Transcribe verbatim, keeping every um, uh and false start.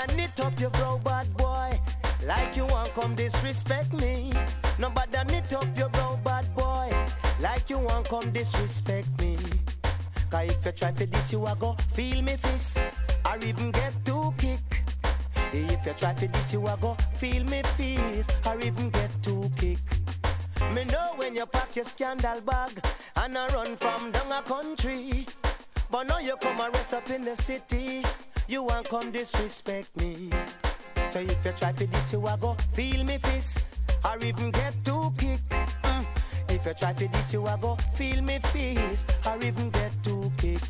Nobody knit up your brow, bad boy, like you want come disrespect me. Nobody knit up your brow, bad boy, like you want come disrespect me. Cause if you try for this, you a go feel me fist, or even get two kick. If you try for this, you a go feel me fist, or even get two kick. Me know when you pack your scandal bag and I run from down a country, but now you come and rest up in the city, you want come disrespect me. So if you try for this, you a go feel me fist, or even get two kick. Mm. If you try for this, you a go feel me fist, or even get two kick.